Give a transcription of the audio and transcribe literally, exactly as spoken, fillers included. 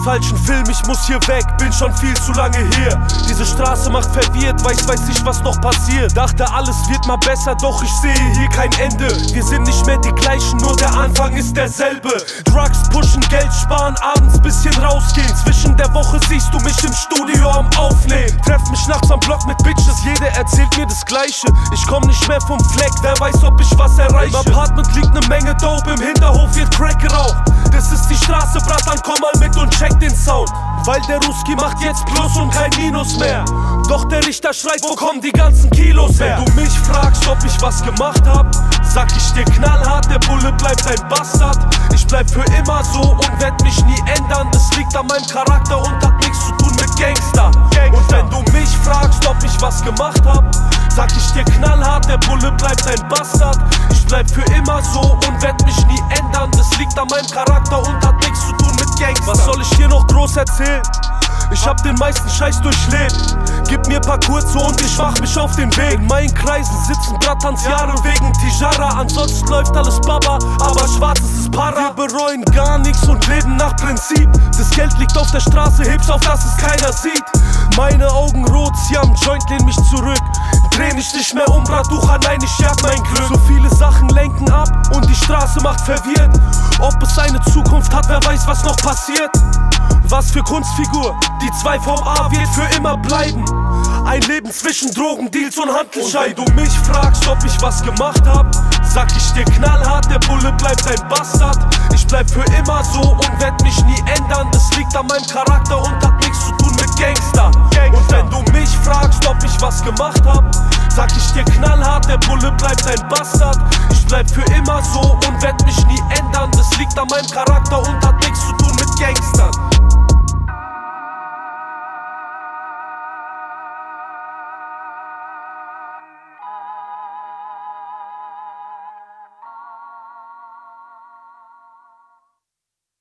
falschen Film, ich muss hier weg, bin schon viel zu lange hier. Diese Straße macht verwirrt, weiß, weiß ich, was noch passiert. Dachte, alles wird mal besser, doch ich sehe hier kein Ende. Wir sind nicht mehr die gleichen, nur der Anfang ist derselbe. Drugs pushen, Geld sparen, abends bisschen rausgehen. Zwischen der Woche siehst du mich im Studio am Aufnehmen. Treff mich nachts am Block mit Bitches, jeder erzählt mir das Gleiche. Ich komm nicht mehr vom Fleck, wer weiß, ob ich was erreiche. Im Apartment liegt ne Menge Dope, im Hinterhof wird Crack geraucht. Das ist die Straße, Bratan, komm mal mit und check den Sound. Weil der Ruski macht jetzt Plus und kein Minus mehr. Doch der Richter schreit, wo kommen die ganzen Kilos her? Wenn du mich fragst, ob ich was gemacht hab, sag ich dir knallhart, der Bulle bleibt ein Bastard. Ich bleib für immer so und werd mich nie ändern. Das liegt an meinem Charakter und hat nichts zu tun mit Gangster. Und wenn du mich fragst, ob ich was gemacht hab, sag ich dir knallhart, der Bulle bleibt ein Bastard. Ich bleib für immer so und werd mich nie ändern. Das liegt an meinem Charakter und hat nichts zu tun mit Gangster. Was soll ich hier noch groß erzählen? Ich hab den meisten Scheiß durchlebt. Gib mir paar kurze und ich mach mich auf den Weg. In meinen Kreisen sitzen Bratans Jahre wegen Tijara. Ansonsten läuft alles Baba, aber schwarzes ist Para. Wir bereuen gar nichts und leben nach Prinzip. Das Geld liegt auf der Straße, heb's auf, dass es keiner sieht. Meine Augen rot, sie am Joint, lehn mich zurück. Dreh mich nicht mehr um, Bratucha, nein, ich jag mein Glück. So viele Sachen lenken ab und die Straße macht verwirrt. Ob es eine Zukunft hat, wer weiß, was noch passiert. Was für Kunstfigur, die zwei vom A wird für immer bleiben. Ein Leben zwischen Drogendeals und Handelsschein. Und wenn du mich fragst, ob ich was gemacht hab, sag ich dir knallhart, der Bulle bleibt ein Bastard. Ich bleib für immer so und werd mich nie ändern. Das liegt an meinem Charakter und hat nichts zu tun mit Gangster. Und wenn du mich fragst, ob ich was gemacht hab, sag ich dir knallhart, der Bulle bleibt ein Bastard. Ich bleib für immer so und werd mich nie ändern. Das liegt an meinem Charakter und hat nichts zu tun mit Gangstern.